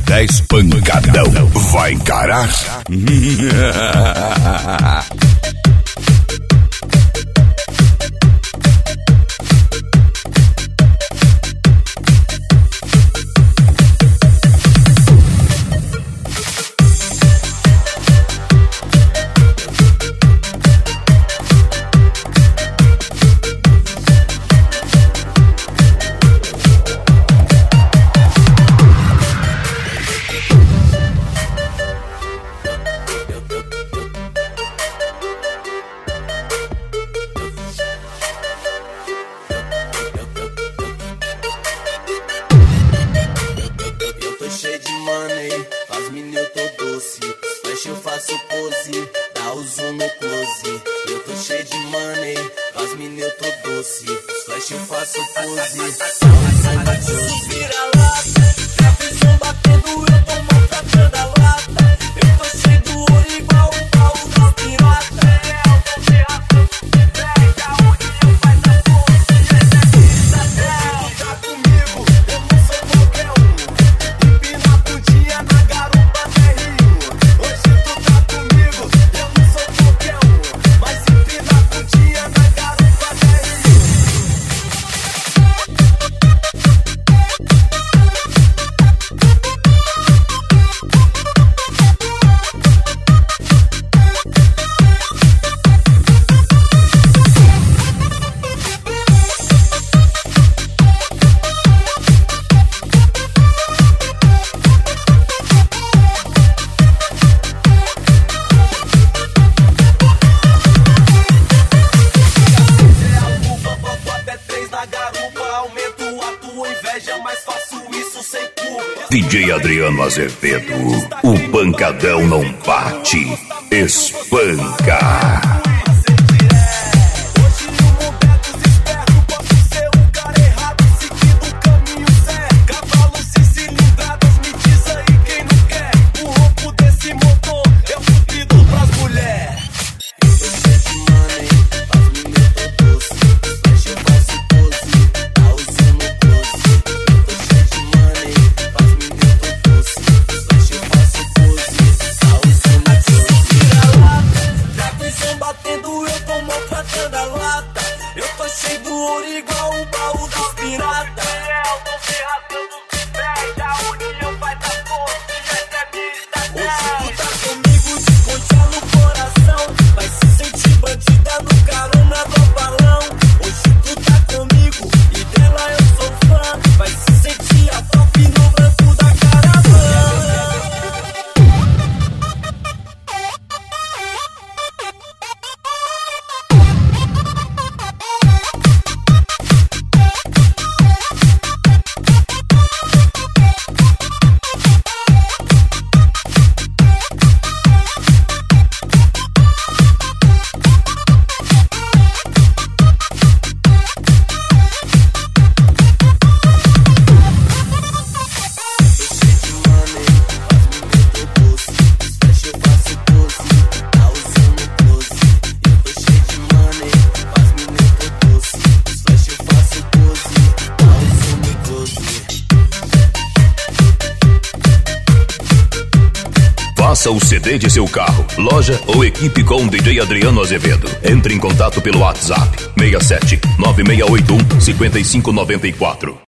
10 pancadão. Vai encarar? Cheio de money, faz mini eu tô doce. Flash eu faço pose, dá o zoom no close. Eu tô cheio de money, faz mini eu tô doce. Flash eu faço pose, dá o zoom no vira-lata. Trapezão batendo, eu tô maltratando a lata. Eu tô cheio do ouro igual o baú da pirata. DJ Adriano Azevedo, o pancadão não bate, espanca. Faça o CD de seu carro, loja ou equipe com DJ Adriano Azevedo. Entre em contato pelo WhatsApp 67 9681 5594.